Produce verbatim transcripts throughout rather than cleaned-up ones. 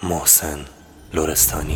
محسن لرستانی.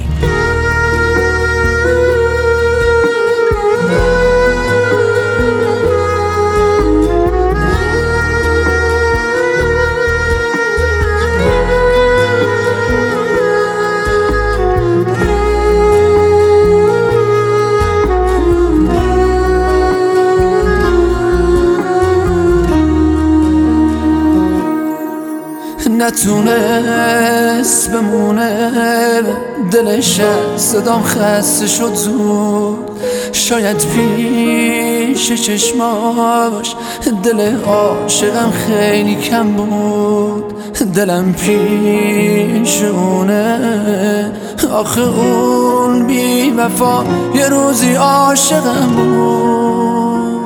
نتونست بمونه دلش از صدام خسته شد زود، شاید پیش چشماش دل عاشقم خیلی کم بود. دلم پیش اونه، آخه اون بی وفا یه روزی عاشقم بود.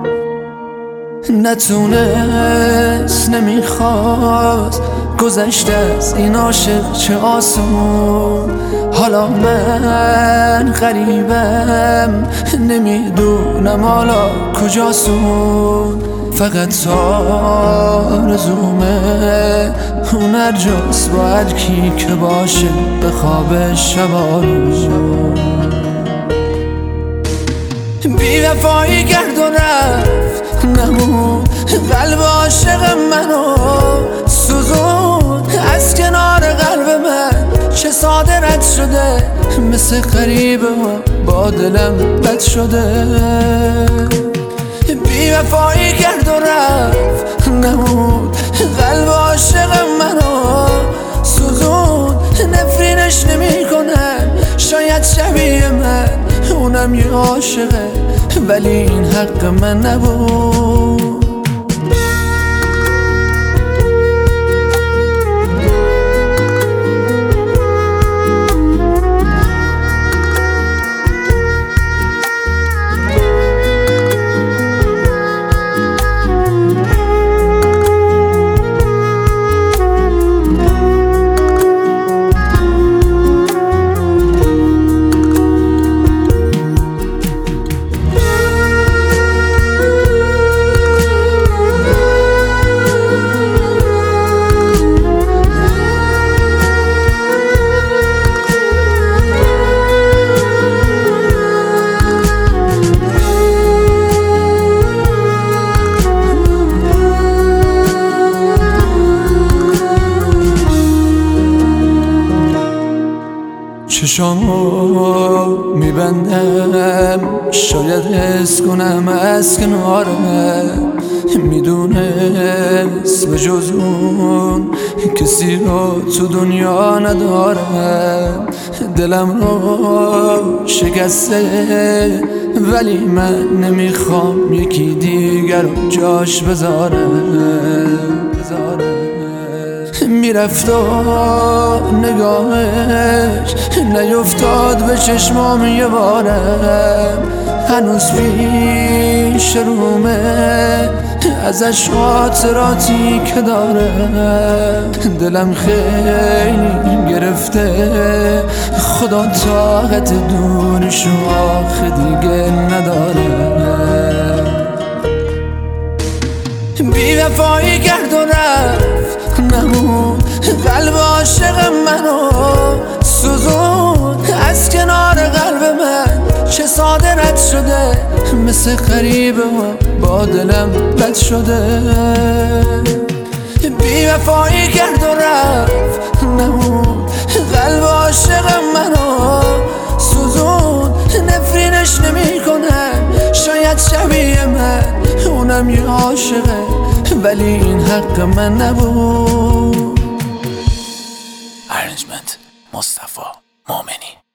نتونست نمیخواست گذشته از این عاشق چه آسون. حالا من غریبم نمیدونم حالا کجاسون. فقط آرزومه اون هر جاست با هر کی که باشه به خواب شبارون. بی وفایی کرد و رفت نمون، قلب عاشق منو سوزون. از کنار قلب من چه ساده رد شده، مثل غریبه با دلم بد شده. بی وفایی کرد و رفت نمون، قلب عاشق منو سوزون. نفرینش نمی کنم شاید شبیه من، اونم یه عاشقه ولی این حق من نبود. چشامو میبندم شاید حس کنم از کنارم، میدونست به جز اون کسی رو تو دنیا ندارم. دلم رو شکسته ولی من نمیخوام یکی دیگر رو جاش بذارم. میرفت و نگاهش نیفتاد به چشمام یه بارم. هنوز پیش رومه ازش خاطراتی که دارم. دلم خیلی گرفته خدا طاقت دورش آخه دیگه ندارم. بی وفایی کرد و رفت نمون، قلب عاشق منو سوزون. از کنار قلب من چه ساده رد شده، مثل غریبه با دلم بد شده. بی وفایی کرد و رفت نمون، قلب عاشق منو سوزون. نفرینش نمی کنم شاید شبیه من، اونم یه عاشقه ولی این حق من نبود. ارنجمنت مصطفی مومنی.